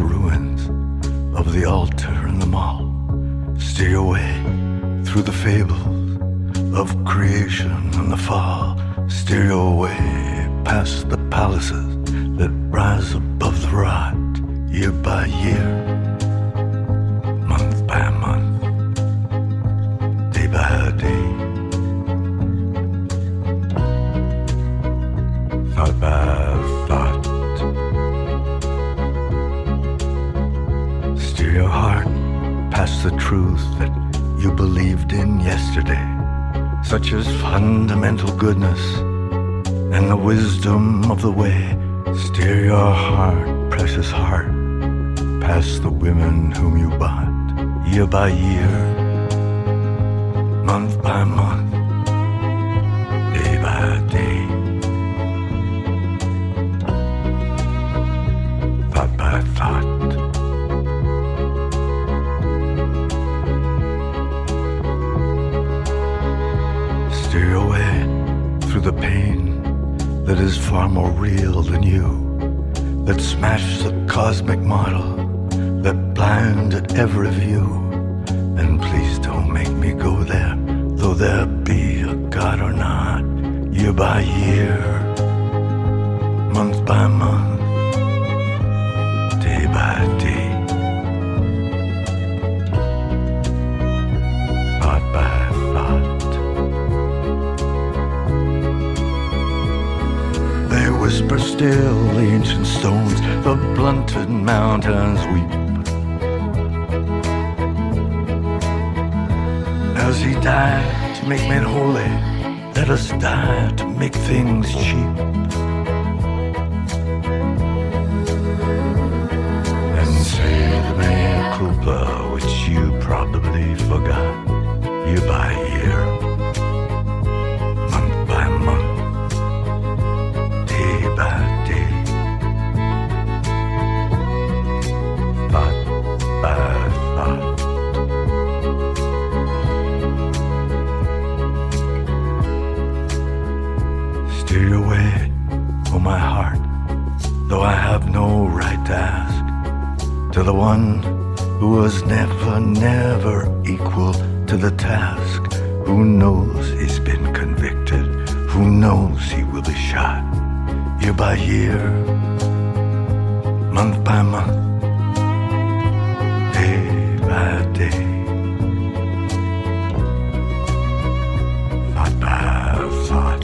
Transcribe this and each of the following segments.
ruins of the altar and the mall. Steer your way through the fables of creation and the fall. Steer your way past the palaces that rise above the rot, year by year, month by month, day by day. Thought by thought. Steer your heart past the truth that you believed in yesterday, such as fundamental goodness and the wisdom of the way. Steer your heart, precious heart, past the women whom you bought, year by year, month by month, day by day. Thought by thought. Steer your way through the pain that is far more real than you, that smashed the cosmic model, that blinded every view. And please don't make me go there, though there be a God or not, year by year, month by month, day by day. Thought by thought. They whisper still, the ancient stones, the blunted mountains weep. As he died to make men holy, let us die to make things cheap. And say the mea culpa, which you probably forgot, year by year, month by month, day by day, thought by thought. Steer your way, oh my heart, though I have no right to ask, to the one who was never, never equal to the task, who knows he's been convicted, who knows he will be shot, year by year, month by month, day by day. Thought by thought.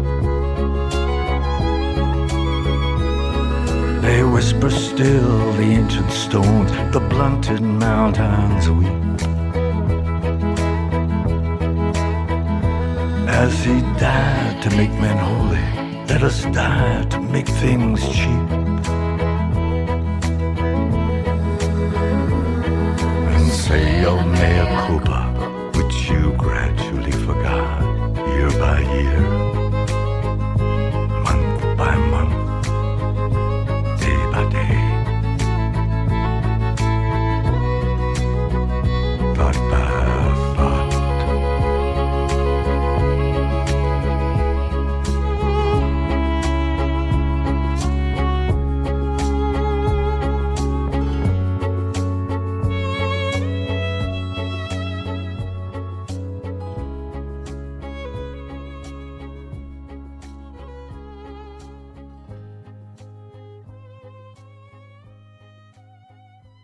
They whisper still, the ancient stones, the blunted mountains weep. As he died to make men holy, let us die to make things cheap.